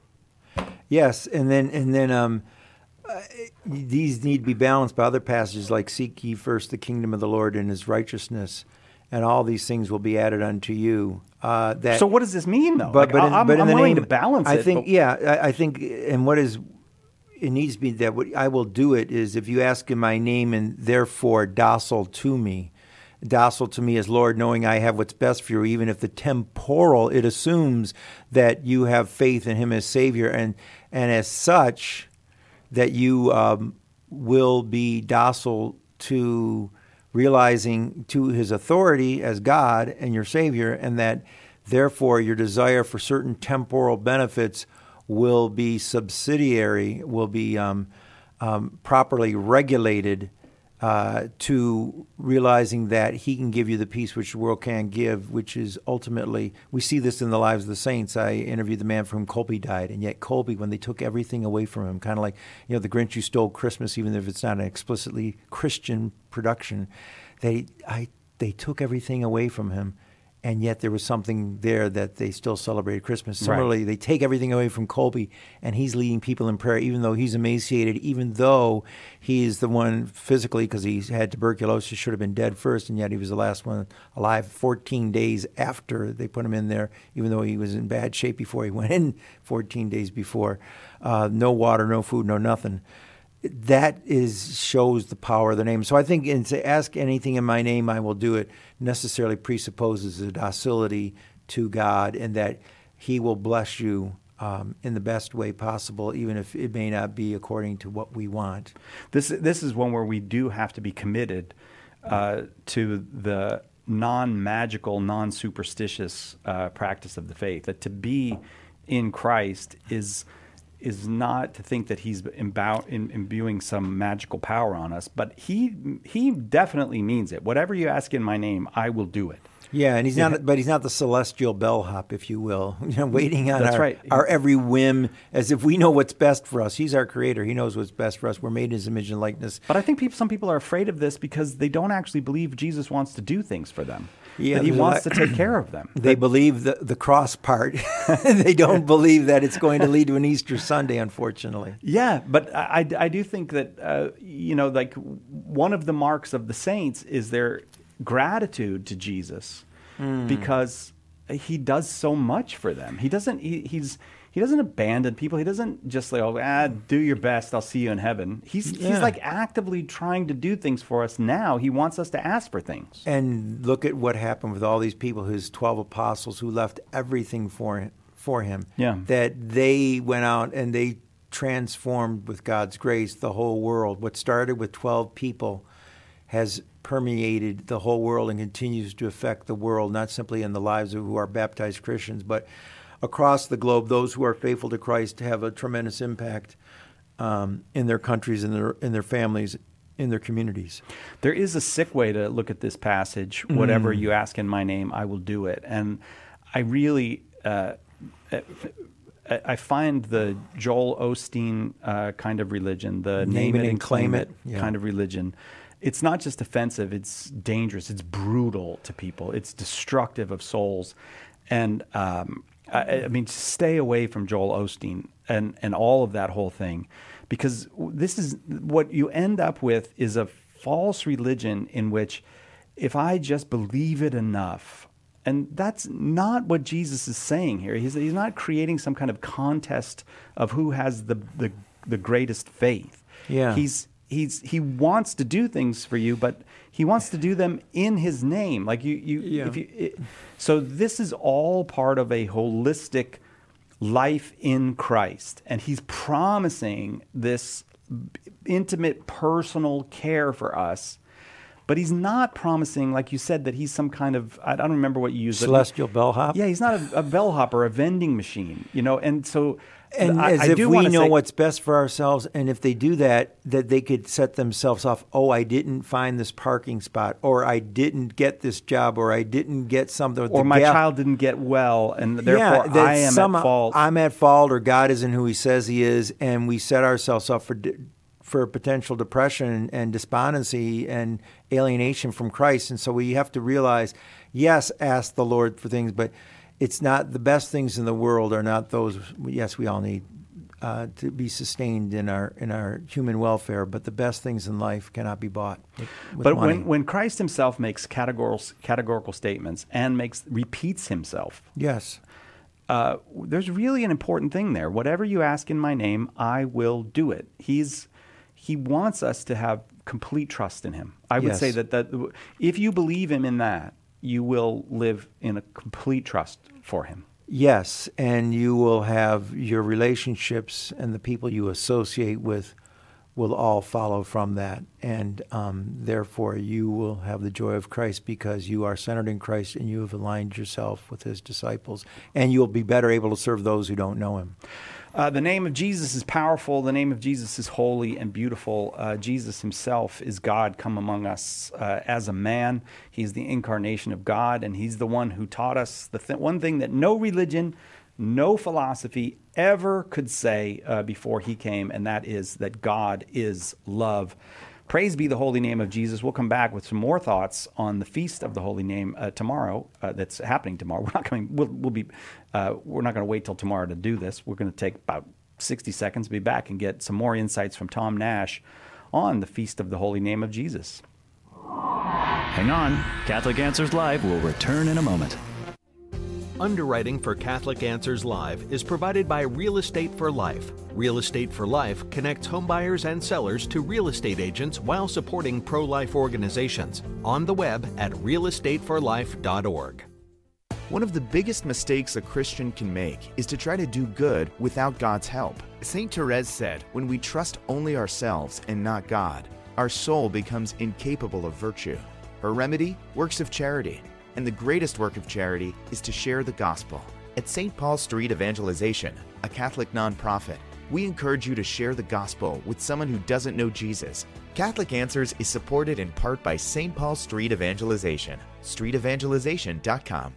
Yes, and then and then um, uh, these need to be balanced by other passages like seek ye first the kingdom of the Lord and His righteousness, and all these things will be added unto you. Uh, that, so what does this mean, though? But, like, but in, I'm, but in I'm the willing name, to balance I it. think, but... yeah, I, I think, and what is it needs to be that what I will do it is if you ask in my name and therefore docile to me. Docile to me as Lord, knowing I have what's best for you, even if the temporal, it assumes that you have faith in Him as Savior, and and as such, that you um, will be docile to realizing to His authority as God and your Savior, and that therefore your desire for certain temporal benefits will be subsidiary, will be um, um, properly regulated Uh, to realizing that He can give you the peace which the world can't give, which is ultimately, we see this in the lives of the saints. I interviewed the man for whom Colby died, and yet Colby, when they took everything away from him, kind of like, you know, The Grinch Who Stole Christmas, even if it's not an explicitly Christian production, they I they took everything away from him, and yet there was something there that they still celebrated Christmas. Similarly, right. They take everything away from Colby, and he's leading people in prayer, even though he's emaciated, even though he's the one physically, because he had tuberculosis, should have been dead first, and yet he was the last one alive fourteen days after they put him in there, even though he was in bad shape before he went in fourteen days before. Uh, no water, no food, no nothing. That is shows the power of the name. So I think in to ask anything in my name, I will do it, necessarily presupposes a docility to God, and that He will bless you um, in the best way possible, even if it may not be according to what we want. This this is one where we do have to be committed uh, to the non-magical, non-superstitious uh, practice of the faith. That to be in Christ is is not to think that He's imbu- in, imbuing some magical power on us, but he he definitely means it. Whatever you ask in my name, I will do it. Yeah, and he's not, but he's not the celestial bellhop, if you will, you know, waiting on That's our, right. our every whim, as if we know what's best for us. He's our creator; he knows what's best for us. We're made in His image and likeness. But I think people, some people are afraid of this because they don't actually believe Jesus wants to do things for them. Yeah, that He wants to take care of them. They that, believe the the cross part. They don't believe that it's going to lead to an Easter Sunday, unfortunately. Yeah, but I, I, I do think that, uh, you know, like one of the marks of the saints is their gratitude to Jesus mm. because He does so much for them. He doesn't, he, he's, he doesn't abandon people. He doesn't just like, oh, ah, do your best. I'll see you in heaven. He's yeah. he's like actively trying to do things for us now. He wants us to ask for things. And look at what happened with all these people, His twelve apostles who left everything for him, for him. Yeah. That they went out and they transformed with God's grace the whole world. What started with twelve people has permeated the whole world and continues to affect the world, not simply in the lives of who are baptized Christians, but across the globe, those who are faithful to Christ have a tremendous impact um, in their countries, in their in their families, in their communities. There is a sick way to look at this passage. Whatever mm. you ask in my name, I will do it. And I really, uh, I find the Joel Osteen uh, kind of religion, the name, name it and claim, claim it, it yeah. kind of religion, it's not just offensive, it's dangerous, it's brutal to people, it's destructive of souls. And um, I, I mean, stay away from Joel Osteen and, and all of that whole thing, because this is what you end up with is a false religion in which if I just believe it enough, and that's not what Jesus is saying here. He's, he's not creating some kind of contest of who has the, the, the greatest faith. Yeah. He's He's he wants to do things for you, but he wants to do them in his name. Like you, you, yeah. if you. It, so this is all part of a holistic life in Christ, and he's promising this intimate, personal care for us. But he's not promising, like you said, that he's some kind of, I don't remember what you used. Celestial bellhop? Yeah, he's not a, a bellhop or a vending machine, you know, and so. And I, as I if do we wanna know say, what's best for ourselves, and if they do that, that they could set themselves off, oh, I didn't find this parking spot, or I didn't get this job, or I didn't get something. Or my gal- child didn't get well, and therefore yeah, I am somehow, at fault. I'm at fault, or God isn't who he says he is, and we set ourselves up for for potential depression and despondency and alienation from Christ. And so we have to realize, yes, ask the Lord for things, but it's not the best things in the world are not those. Yes, we all need uh, to be sustained in our in our human welfare, but the best things in life cannot be bought with, with but money. when when Christ himself makes categorical categorical statements and makes repeats himself, yes, uh, there's really an important thing there. Whatever you ask in my name, I will do it. He's he wants us to have complete trust in him. I would yes. say that that if you believe him in that, you will live in a complete trust for him. Yes, and you will have your relationships and the people you associate with will all follow from that. And um, therefore, you will have the joy of Christ because you are centered in Christ and you have aligned yourself with his disciples. And you'll be better able to serve those who don't know him. Uh, the name of Jesus is powerful. The name of Jesus is holy and beautiful. Uh, Jesus himself is God come among us uh, as a man. He's the incarnation of God, and he's the one who taught us the th- one thing that no religion, no philosophy ever could say uh, before he came, and that is that God is love. Praise be the holy name of Jesus. We'll come back with some more thoughts on the feast of the holy name uh, tomorrow. Uh, that's happening tomorrow. We're not coming. We'll, we'll be. Uh, we're not going to wait till tomorrow to do this. We're going to take about sixty seconds, be back, and get some more insights from Tom Nash on the feast of the holy name of Jesus. Hang on. Catholic Answers Live will return in a moment. Underwriting for Catholic Answers Live is provided by Real Estate for Life. Real Estate for Life connects homebuyers and sellers to real estate agents while supporting pro-life organizations. On the web at real estate for life dot org. One of the biggest mistakes a Christian can make is to try to do good without God's help. Saint Therese said, when we trust only ourselves and not God, our soul becomes incapable of virtue. Her remedy? Works of charity. And the greatest work of charity is to share the gospel. At Saint Paul Street Evangelization, a Catholic nonprofit, we encourage you to share the gospel with someone who doesn't know Jesus. Catholic Answers is supported in part by Saint Paul Street Evangelization, street evangelization dot com.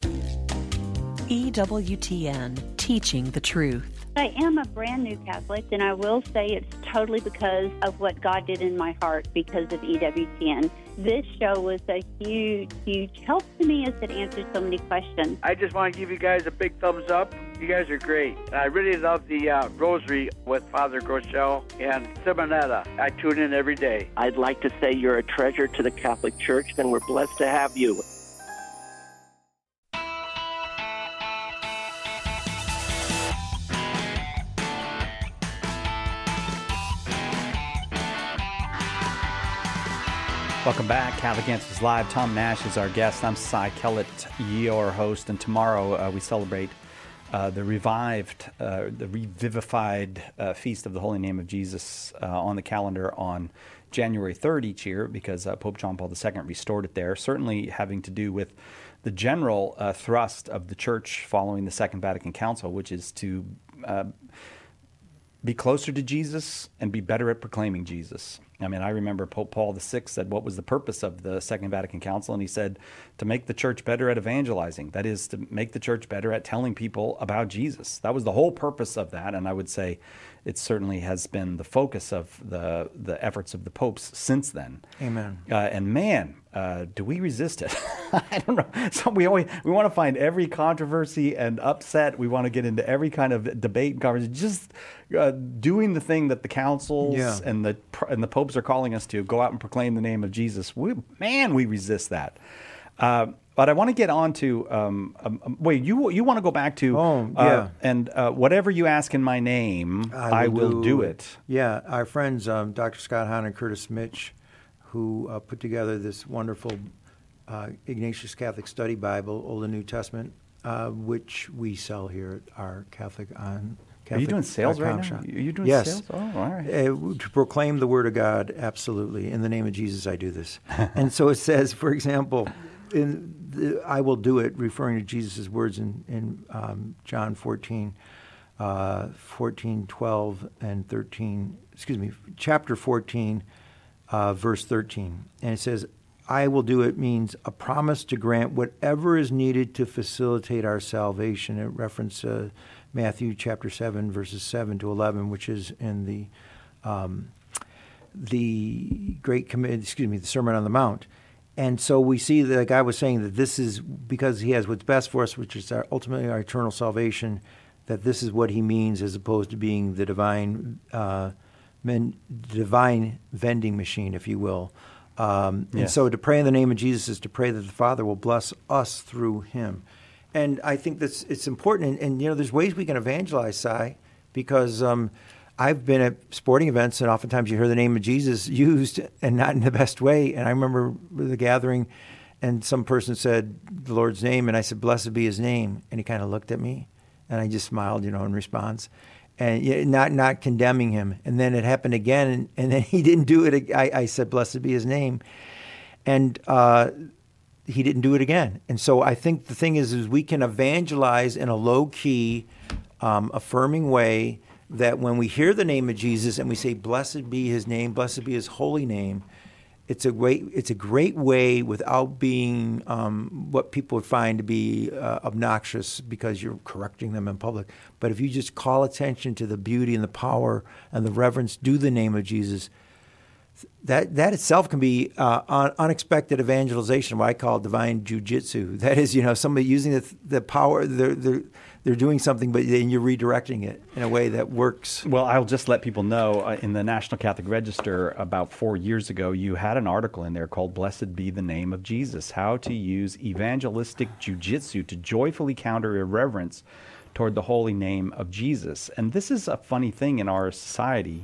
E W T N, teaching the truth. I am a brand new Catholic, and I will say it's totally because of what God did in my heart because of E W T N. This show was a huge, huge help to me as it answered so many questions. I just want to give you guys a big thumbs up. You guys are great. I really love the uh, Rosary with Father Groeschel and Simonetta. I tune in every day. I'd like to say you're a treasure to the Catholic Church, and we're blessed to have you. Welcome back. Catholic Answers Live. Tom Nash is our guest. I'm Cy Kellett, your host. And tomorrow uh, we celebrate uh, the revived, uh, the revivified uh, Feast of the Holy Name of Jesus uh, on the calendar on January third each year because uh, Pope John Paul the Second restored it there, certainly having to do with the general uh, thrust of the Church following the Second Vatican Council, which is to uh, be closer to Jesus and be better at proclaiming Jesus. I mean, I remember Pope Paul the Sixth said, what was the purpose of the Second Vatican Council? And he said, to make the church better at evangelizing. That is, to make the church better at telling people about Jesus. That was the whole purpose of that. And I would say it certainly has been the focus of the, the efforts of the popes since then. Amen. Uh, and man, uh, do we resist it? I don't know. So we always we want to find every controversy and upset. We want to get into every kind of debate and conversation. Just uh, doing the thing that the councils Yeah. and the and the popes are calling us to, go out and proclaim the name of Jesus. We, man, we resist that. Uh, but I want to get on to, um, um, wait, you you want to go back to, Oh, uh, yeah. and uh, whatever you ask in my name, I will, do, it. Yeah, our friends, um, Doctor Scott Hahn and Curtis Mitch, who uh, put together this wonderful uh, Ignatius Catholic Study Bible, Old and New Testament, uh, which we sell here at our Catholic on. Are you doing sales right now? Shop. Are you doing yes. sales? Oh, all right. Uh, to proclaim the Word of God, absolutely. In the name of Jesus, I do this. And so it says, for example, in the, I will do it, referring to Jesus' words in, in um, John fourteen, uh, fourteen, twelve, and thirteen, excuse me, chapter fourteen, uh, verse thirteen. And it says, I will do it means a promise to grant whatever is needed to facilitate our salvation. It references uh, Matthew chapter seven, verses seven to eleven, which is in the um, the Great Commit, excuse me, the Sermon on the Mount. And so we see that, like I was saying, that this is because he has what's best for us, which is our, ultimately our eternal salvation, that this is what he means as opposed to being the divine uh, men, divine vending machine, if you will. Um, Yes. And so to pray in the name of Jesus is to pray that the Father will bless us through him. And I think that's it's important. And, and you know, there's ways we can evangelize, Si, because um, I've been at sporting events, and oftentimes you hear the name of Jesus used and not in the best way. And I remember the gathering, and some person said the Lord's name, and I said, blessed be his name. And he kind of looked at me, and I just smiled, you know, in response, and yeah, not not condemning him. And then it happened again, and, and then he didn't do it. I, I said, blessed be his name. And uh, he didn't do it again. And so I think the thing is, is we can evangelize in a low-key, um, affirming way, that when we hear the name of Jesus and we say, blessed be his name, blessed be his holy name, it's a great, it's a great way without being um, what people would find to be uh, obnoxious because you're correcting them in public. But if you just call attention to the beauty and the power and the reverence due the name of Jesus, that that itself can be uh, un- unexpected evangelization, what I call divine jujitsu. That is, you know, somebody using the, the power, they're, they're, they're doing something, but then you're redirecting it in a way that works. Well, I'll just let people know, uh, in the National Catholic Register about four years ago, you had an article in there called Blessed Be the Name of Jesus, How to Use Evangelistic Jiu-Jitsu to Joyfully Counter Irreverence Toward the Holy Name of Jesus. And this is a funny thing in our society.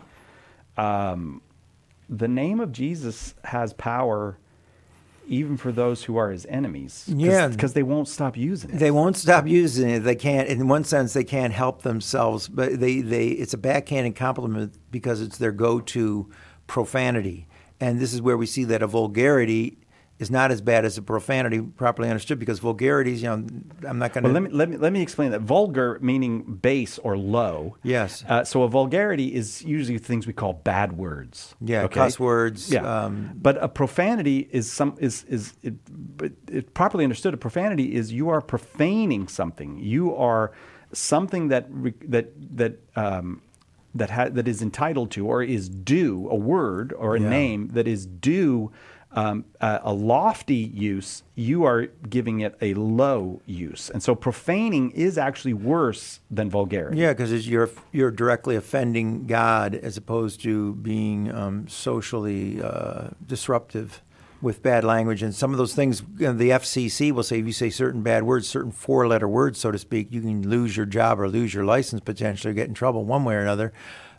Um, the name of Jesus has power even for those who are his enemies. Cause, Yeah. Because they won't stop using it. They won't stop using it. They can't, in one sense, they can't help themselves, but they, they it's a backhanded compliment because it's their go-to profanity. And this is where we see that a vulgarity is not as bad as a profanity properly understood, because vulgarities, you know, I'm not going to... Well, let me, let me, let me explain that. Vulgar meaning base or low. Yes. Uh, so a vulgarity is usually things we call bad words. Yeah, okay? cuss words. Yeah. Um, but a profanity is some is is it, but it properly understood. A profanity is you are profaning something. You are something that re, that that um, that ha, that is entitled to or is due a word or a Yeah. name that is due. Um, uh, a lofty use, you are giving it a low use. And so profaning is actually worse than vulgarity. Yeah, because you're you're directly offending God as opposed to being um, socially uh, disruptive with bad language. And some of those things, you know, the F C C will say if you say certain bad words, certain four-letter words, so to speak, you can lose your job or lose your license potentially, or get in trouble one way or another.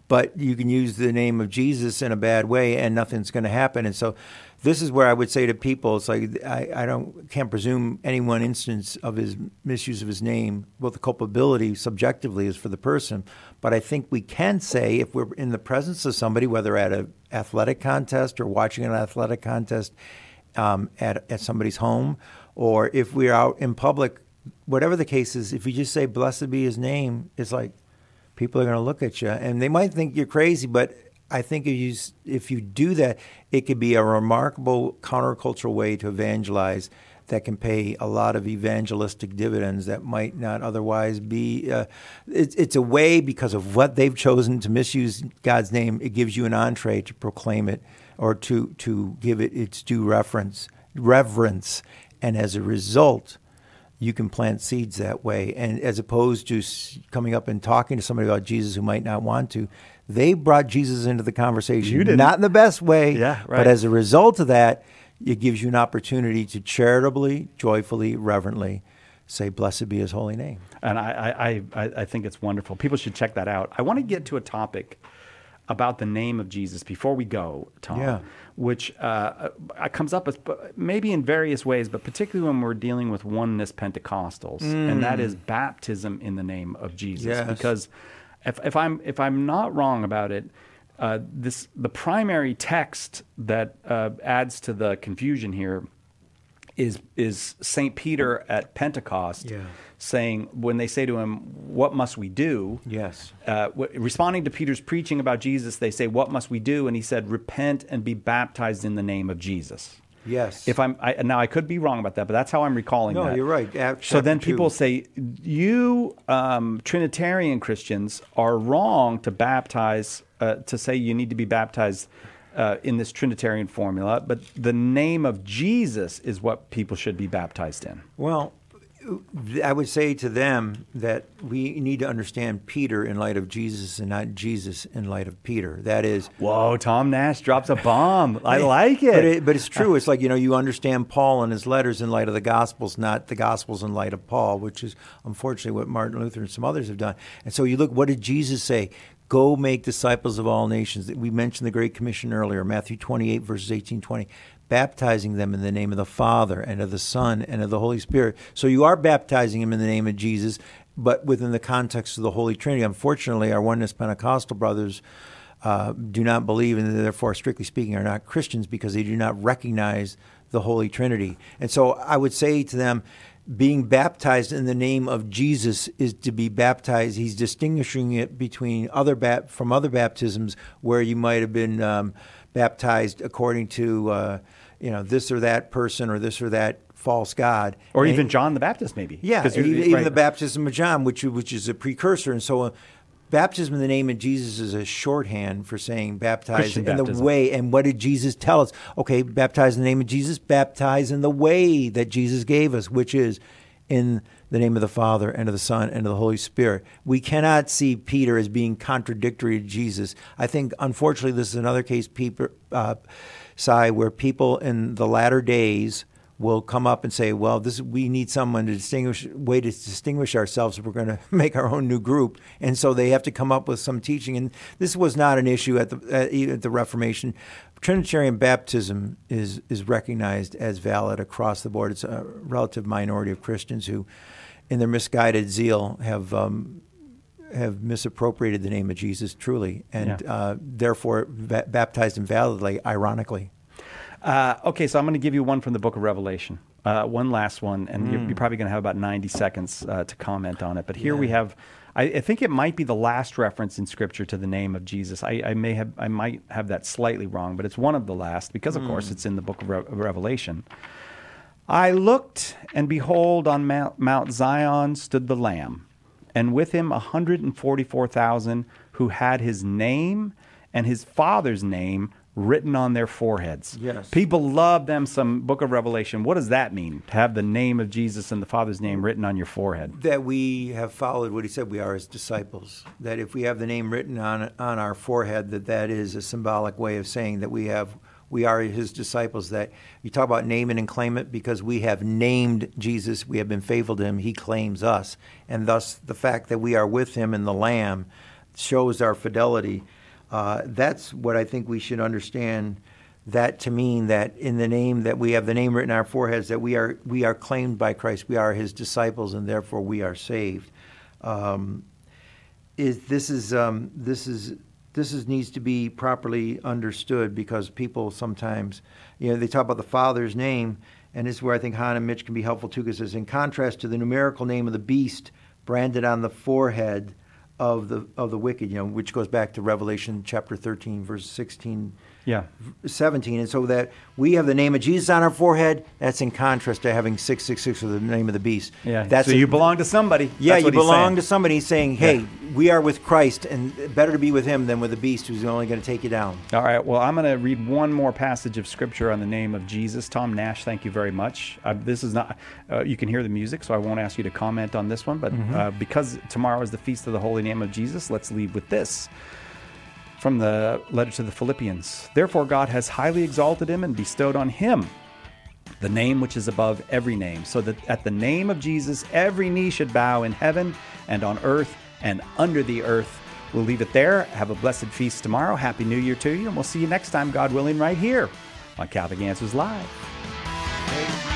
but you can use the name of Jesus in a bad way and nothing's going to happen. And so this is where I would say to people, it's like I, I don't can't presume any one instance of his misuse of his name, well, the culpability subjectively is for the person. But I think we can say if we're in the presence of somebody, whether at an athletic contest or watching an athletic contest um, at, at somebody's home, or if we're out in public, whatever the case is, if you just say, blessed be his name, it's like people are going to look at you. And they might think you're crazy, but I think if you, if you do that, it could be a remarkable countercultural way to evangelize that can pay a lot of evangelistic dividends that might not otherwise be. Uh, it's, it's a way, because of what they've chosen to misuse God's name, it gives you an entree to proclaim it or to, to give it its due reference, reverence. And as a result, you can plant seeds that way. And as opposed to coming up and talking to somebody about Jesus who might not want to, they brought Jesus into the conversation. You didn't. Not in the best way, yeah, right. But as a result of that, it gives you an opportunity to charitably, joyfully, reverently say, blessed be his holy name. And I, I, I, I think it's wonderful. People should check that out. I want to get to a topic about the name of Jesus before we go, Tom, yeah. which uh, comes up as, maybe in various ways, but particularly when we're dealing with oneness Pentecostals, mm. and that is baptism in the name of Jesus. Yes. Because if, if I'm if I'm not wrong about it, uh, this the primary text that uh, adds to the confusion here is is Saint Peter at Pentecost. Yeah. Saying, when they say to him, what must we do? Yes. Uh, w- responding to Peter's preaching about Jesus, they say, what must we do? And he said, repent and be baptized in the name of Jesus. Yes. If I'm I, now, I could be wrong about that, but that's how I'm recalling no, that. No, you're right. At so then two. people say, you um, Trinitarian Christians are wrong to baptize, uh, to say you need to be baptized uh, in this Trinitarian formula, but the name of Jesus is what people should be baptized in. Well, I would say to them that we need to understand Peter in light of Jesus and not Jesus in light of Peter. That is... Whoa, Tom Nash drops a bomb. I like it. But, it. but it's true. It's like, you know, you understand Paul and his letters in light of the Gospels, not the Gospels in light of Paul, which is unfortunately what Martin Luther and some others have done. And so you look, what did Jesus say? Go make disciples of all nations. We mentioned the Great Commission earlier, Matthew twenty-eight, verses eighteen, twenty. Baptizing them in the name of the Father and of the Son and of the Holy Spirit. So you are baptizing them in the name of Jesus, but within the context of the Holy Trinity. Unfortunately, our Oneness Pentecostal brothers uh, do not believe, and therefore, strictly speaking, are not Christians because they do not recognize the Holy Trinity. And so I would say to them, being baptized in the name of Jesus is to be baptized. He's distinguishing it between other bap- from other baptisms where you might have been um, baptized according to uh, you know this or that person or this or that false god, or and even it, John the Baptist, maybe. Yeah, even, right. even the baptism of John, which which is a precursor, and so. Uh, Baptism in the name of Jesus is a shorthand for saying baptize Christian in baptism. the way. And what did Jesus tell us? Okay, baptize in the name of Jesus, baptize in the way that Jesus gave us, which is in the name of the Father and of the Son and of the Holy Spirit. We cannot see Peter as being contradictory to Jesus. I think, unfortunately, this is another case, Peter, uh, Si, where people in the latter days will come up and say, well, this we need someone to distinguish, way to distinguish ourselves if we're going to make our own new group. And so they have to come up with some teaching. And this was not an issue at the at, at the Reformation. Trinitarian baptism is is recognized as valid across the board. It's a relative minority of Christians who, in their misguided zeal, have um, have misappropriated the name of Jesus truly, and yeah. uh, therefore ba- baptized invalidly, ironically. Uh, okay, so I'm going to give you one from the Book of Revelation, uh, one last one, and mm. you're, you're probably going to have about ninety seconds uh, to comment on it. But here yeah. we have, I, I think it might be the last reference in Scripture to the name of Jesus. I, I may have, I might have that slightly wrong, but it's one of the last because, of mm. course, it's in the Book of Re- Revelation. I looked, and behold, on Mount, Mount Zion stood the Lamb, and with him one hundred forty-four thousand who had his name and his Father's name written on their foreheads. Yes. People love them some Book of Revelation. What does that mean, to have the name of Jesus and the Father's name written on your forehead? That we have followed what he said we are his disciples. That if we have the name written on on our forehead, that that is a symbolic way of saying that we have we are his disciples. That you talk about name it and claim it, because we have named Jesus, we have been faithful to him, he claims us. And thus the fact that we are with him in the Lamb, shows our fidelity. Uh, that's what I think we should understand that to mean, that in the name that we have the name written on our foreheads, that we are we are claimed by Christ, we are his disciples, and therefore we are saved. Um, is this is um, this is this is needs to be properly understood, because people sometimes, you know, they talk about the Father's name, and this is where I think Han and Mitch can be helpful too, because it's in contrast to the numerical name of the beast branded on the forehead of the of the wicked, you know, which goes back to Revelation chapter thirteen, verse sixteen. Yeah, seventeen, and so that we have the name of Jesus on our forehead. That's in contrast to having six six six with the name of the beast. Yeah, that's so a, you belong to somebody. Yeah, That's you what he's belong saying. to somebody. He's saying, "Hey, Yeah. we are with Christ, and better to be with him than with the beast, who's only going to take you down." All right, well, I'm going to read one more passage of Scripture on the name of Jesus. Tom Nash, thank you very much. Uh, this is not, uh, you can hear the music, so I won't ask you to comment on this one, but Mhm. uh, because tomorrow is the Feast of the Holy Name of Jesus, let's leave with this. From the letter to the Philippians. Therefore God has highly exalted him and bestowed on him the name which is above every name, so that at the name of Jesus every knee should bow in heaven and on earth and under the earth. We'll leave it there. Have a blessed feast tomorrow. Happy New Year to you, and we'll see you next time, God willing, right here on Catholic Answers Live.